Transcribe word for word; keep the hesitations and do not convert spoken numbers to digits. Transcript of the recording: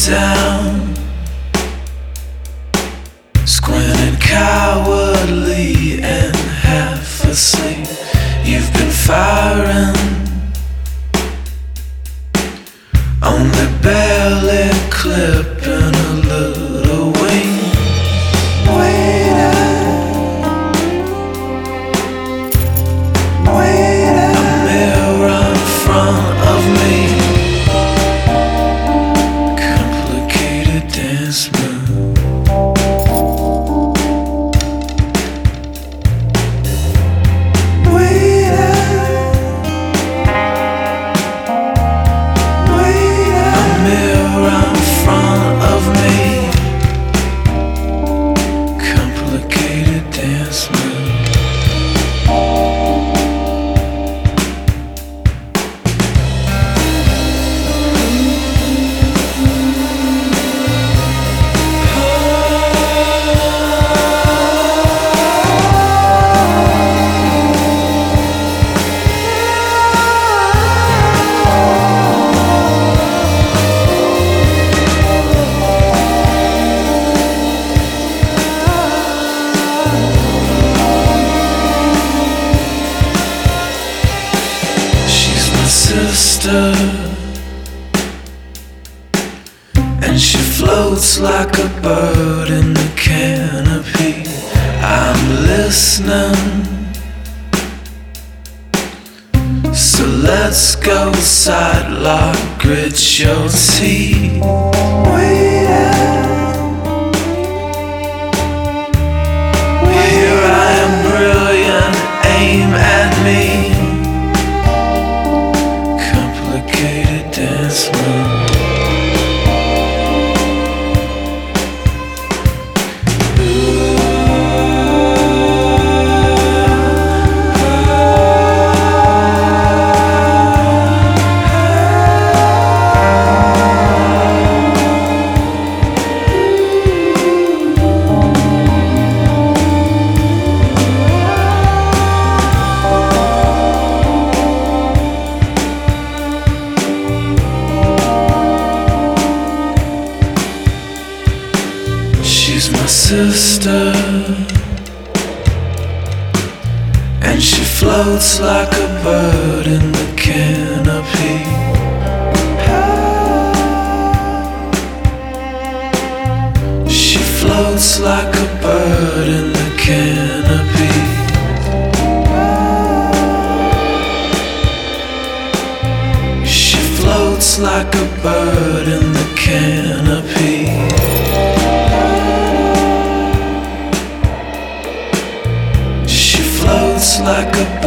down, squinting cowardly and half asleep. You've been firing, only barely clipping a little wing. Waiting, waiting. A mirror in front of me, complicated dance move. Sister, and she floats like a bird in the canopy. I'm listening, so let's go sidelock, grit your teeth. Waiting, here I am, brilliant, aim at me. Dance move. She's my sister, and she floats like a bird in the canopy. She floats like a bird in the canopy. She floats like a bird in the canopy. Like a